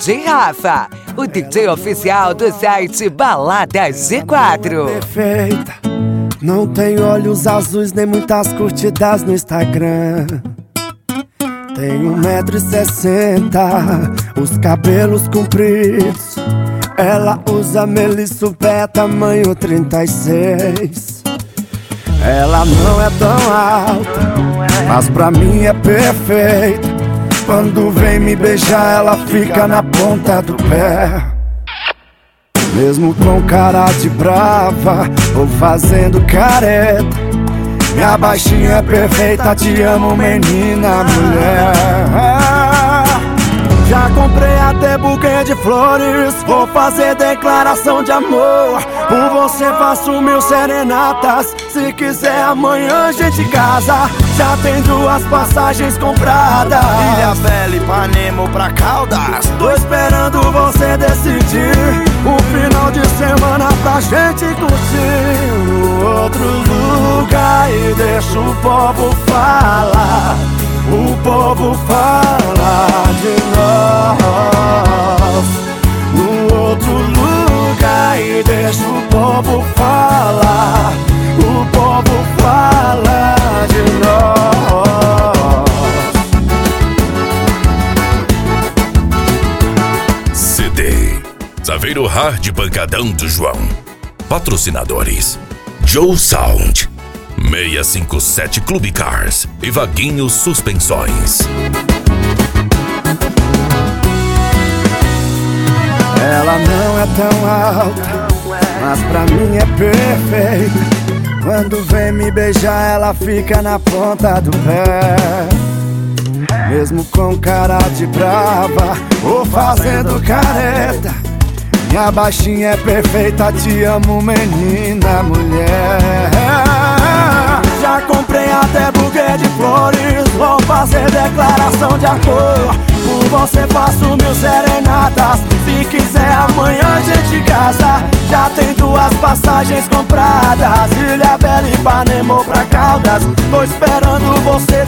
DJ Rafa, o DJ oficial do site Baladas G4. Perfeita, não tem olhos azuis nem muitas curtidas no Instagram. Tem 1,60 m, os cabelos compridos. Ela usa Melissa pé tamanho 36. Ela não é tão alta, mas pra mim é perfeita. Quando vem me beijar, ela fica na ponta do pé. Mesmo com cara de brava ou fazendo careta, minha baixinha é perfeita, te amo menina, mulher. Já comprei até buquê de flores, vou fazer declaração de amor. Por você faço mil serenatas, se quiser amanhã a gente casa. Já tem 2 passagens compradas, Ilhabela, Ipanema ou pra Caldas. tô esperando você decidir o final de semana pra gente curtir no outro lugar. E deixa o povo falar, o povo fala de nós no outro lugar. E deixa o povo falar, o povo fala de nós. CD Saveiro Hard Pancadão do João. Patrocinadores: Joe Sound, 657 Clube Cars e Vaguinho Suspensões. Ela não é tão alta, mas pra mim é perfeita. Quando vem me beijar, ela fica na ponta do pé. Mesmo com cara de brava ou fazendo careta, minha baixinha é perfeita, te amo menina, mulher. Já comprei até buquê de flores, vou fazer declaração de amor. Por você faço mil serenatas, se quiser amanhã a gente casa. Já tem 2 passagens compradas, Ilhabela, Ipanema ou pra Caldas. Tô esperando você